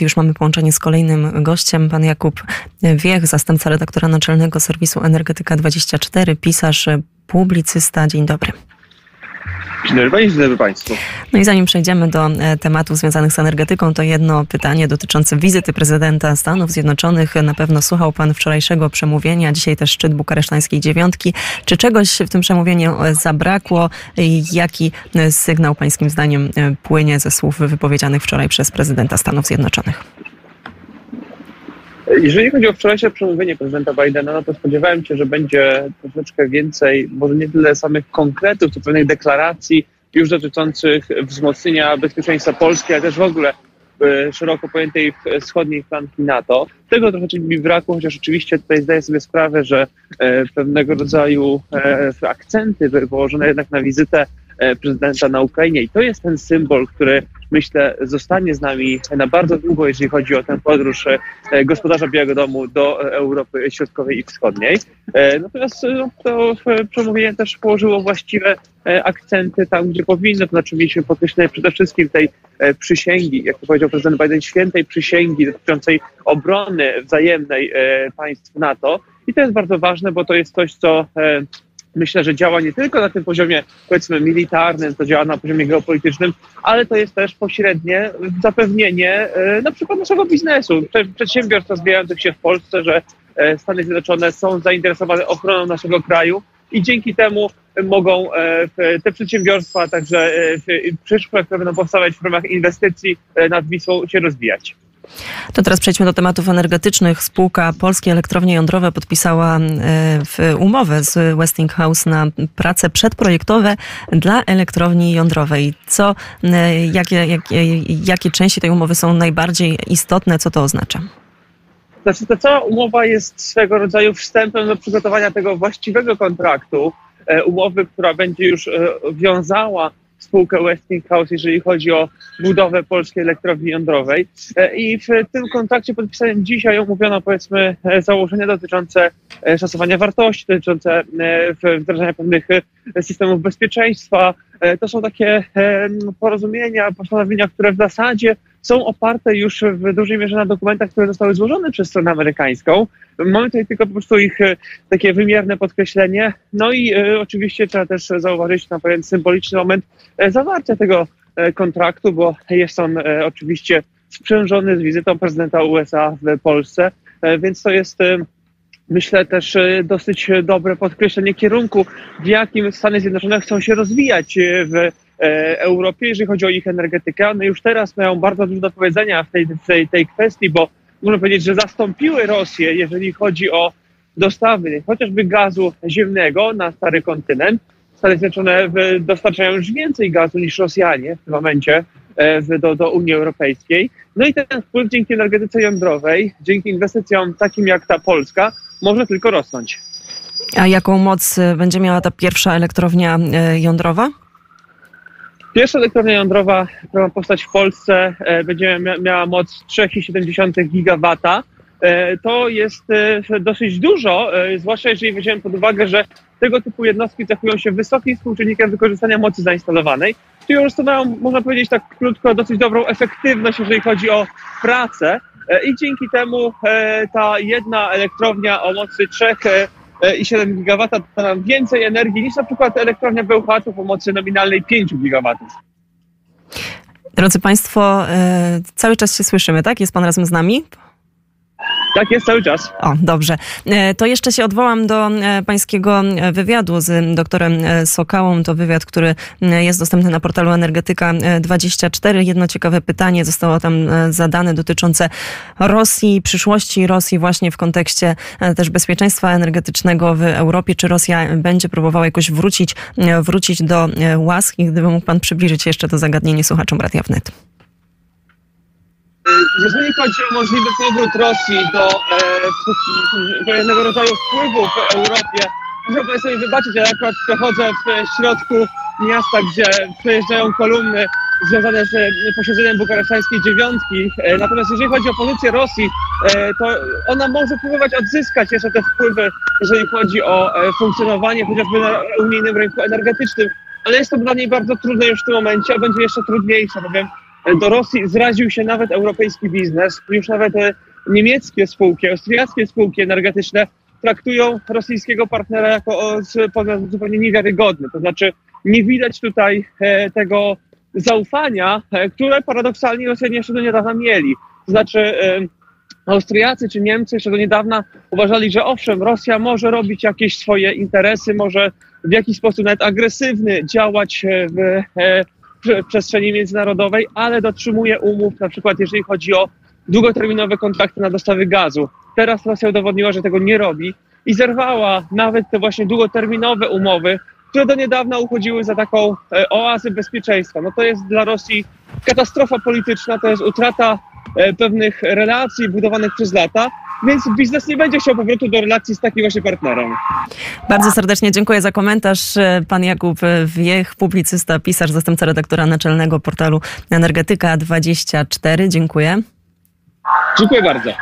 Wnet. Już mamy połączenie z kolejnym gościem, pan Jakub Wiech, zastępca redaktora naczelnego serwisu Energetyka24, pisarz, publicysta. Dzień dobry. Dzień dobry Pani, dzień dobry Państwu. No i zanim przejdziemy do tematów związanych z energetyką, to jedno pytanie dotyczące wizyty prezydenta Stanów Zjednoczonych. Na pewno słuchał pan wczorajszego przemówienia, dzisiaj też szczyt bukaresztańskiej dziewiątki. Czy czegoś w tym przemówieniu zabrakło? Jaki sygnał pańskim zdaniem płynie ze słów wypowiedzianych wczoraj przez prezydenta Stanów Zjednoczonych? Jeżeli chodzi o wczorajsze przemówienie prezydenta Bidena, no to spodziewałem się, że będzie troszeczkę więcej, może nie tyle samych konkretów, co pewnych deklaracji już dotyczących wzmocnienia bezpieczeństwa Polski, ale też w ogóle szeroko pojętej wschodniej flanki NATO. Tego trochę mi brakło, chociaż oczywiście tutaj zdaję sobie sprawę, że pewnego rodzaju akcenty były położone jednak na wizytę prezydenta na Ukrainie i to jest ten symbol, który myślę zostanie z nami na bardzo długo, jeżeli chodzi o tę podróż gospodarza Białego Domu do Europy Środkowej i Wschodniej. Natomiast to przemówienie też położyło właściwe akcenty tam, gdzie powinno, to znaczy mieliśmy podkreślenie przede wszystkim tej przysięgi, jak to powiedział prezydent Biden, świętej przysięgi dotyczącej obrony wzajemnej państw NATO. I to jest bardzo ważne, bo to jest coś, co myślę, że działa nie tylko na tym poziomie, powiedzmy, militarnym, to działa na poziomie geopolitycznym, ale to jest też pośrednie zapewnienie na przykład naszego biznesu, przedsiębiorstw rozwijających się w Polsce, że Stany Zjednoczone są zainteresowane ochroną naszego kraju i dzięki temu mogą te przedsiębiorstwa, także przyszłe, które będą powstawać w ramach inwestycji nad Wisłą, się rozwijać. To teraz przejdźmy do tematów energetycznych. Spółka Polskie Elektrownie Jądrowe podpisała umowę z Westinghouse na prace przedprojektowe dla elektrowni jądrowej. Jakie części tej umowy są najbardziej istotne? Co to oznacza? Znaczy, ta cała umowa jest swego rodzaju wstępem do przygotowania tego właściwego kontraktu, umowy, która będzie już wiązała spółkę Westinghouse, jeżeli chodzi o budowę polskiej elektrowni jądrowej. I w tym kontrakcie podpisanym dzisiaj omówiono, powiedzmy, założenia dotyczące szacowania wartości, dotyczące wdrażania pewnych systemów bezpieczeństwa. To są takie porozumienia, postanowienia, które w zasadzie są oparte już w dużej mierze na dokumentach, które zostały złożone przez stronę amerykańską. Mamy tutaj tylko po prostu ich takie wymierne podkreślenie. No i oczywiście trzeba też zauważyć na pewien symboliczny moment zawarcia tego kontraktu, bo jest on oczywiście sprzężony z wizytą prezydenta USA w Polsce, więc to jest, myślę, też dosyć dobre podkreślenie kierunku, w jakim Stany Zjednoczone chcą się rozwijać w Europie, jeżeli chodzi o ich energetykę. One już teraz mają bardzo dużo do powiedzenia w tej kwestii, bo można powiedzieć, że zastąpiły Rosję, jeżeli chodzi o dostawy chociażby gazu ziemnego na stary kontynent. Stany Zjednoczone dostarczają już więcej gazu niż Rosjanie w tym momencie do Unii Europejskiej. No i ten wpływ dzięki energetyce jądrowej, dzięki inwestycjom takim jak ta polska, może tylko rosnąć. A jaką moc będzie miała ta pierwsza elektrownia jądrowa? Pierwsza elektrownia jądrowa, która ma powstać w Polsce, będzie miała moc 3,7 gigawata. To jest dosyć dużo, zwłaszcza jeżeli weźmiemy pod uwagę, że tego typu jednostki cechują się wysokim współczynnikiem wykorzystania mocy zainstalowanej, czyli po prostu mają, można powiedzieć tak krótko, dosyć dobrą efektywność, jeżeli chodzi o pracę i dzięki temu ta jedna elektrownia o mocy 3,7 gigawata da nam więcej energii niż na przykład elektrownia Bełchatów o mocy nominalnej 5 gigawatów. Drodzy Państwo, cały czas się słyszymy, tak? Jest Pan razem z nami? Tak jest, cały czas. O, dobrze. To jeszcze się odwołam do pańskiego wywiadu z doktorem Sokałą. To wywiad, który jest dostępny na portalu Energetyka24. Jedno ciekawe pytanie zostało tam zadane dotyczące Rosji, przyszłości Rosji właśnie w kontekście też bezpieczeństwa energetycznego w Europie. Czy Rosja będzie próbowała jakoś wrócić do łaski? Gdyby mógł pan przybliżyć jeszcze to zagadnienie słuchaczom Radia Wnet. Jeżeli chodzi o możliwy powrót Rosji do pewnego rodzaju wpływu w Europie, muszę sobie wybaczyć, ale akurat przechodzę w środku miasta, gdzie przejeżdżają kolumny związane z posiedzeniem bukaresztańskiej dziewiątki. Natomiast jeżeli chodzi o pozycję Rosji, to ona może próbować odzyskać jeszcze te wpływy, jeżeli chodzi o funkcjonowanie chociażby na unijnym rynku energetycznym, ale jest to dla niej bardzo trudne już w tym momencie, a będzie jeszcze trudniejsze, bowiem do Rosji zraził się nawet europejski biznes, już nawet niemieckie spółki, austriackie spółki energetyczne traktują rosyjskiego partnera jako podmiot zupełnie niewiarygodny. To znaczy nie widać tutaj tego zaufania, które paradoksalnie Rosjanie jeszcze do niedawna mieli. To znaczy Austriacy czy Niemcy jeszcze do niedawna uważali, że owszem, Rosja może robić jakieś swoje interesy, może w jakiś sposób nawet agresywny działać w przestrzeni międzynarodowej, ale dotrzymuje umów, na przykład jeżeli chodzi o długoterminowe kontrakty na dostawy gazu. Teraz Rosja udowodniła, że tego nie robi i zerwała nawet te właśnie długoterminowe umowy, które do niedawna uchodziły za taką oazę bezpieczeństwa. No to jest dla Rosji katastrofa polityczna, to jest utrata pewnych relacji budowanych przez lata, więc biznes nie będzie chciał powrotu do relacji z takim właśnie partnerem. Bardzo serdecznie dziękuję za komentarz. Pan Jakub Wiech, publicysta, pisarz, zastępca redaktora naczelnego portalu Energetyka 24. Dziękuję. Dziękuję bardzo.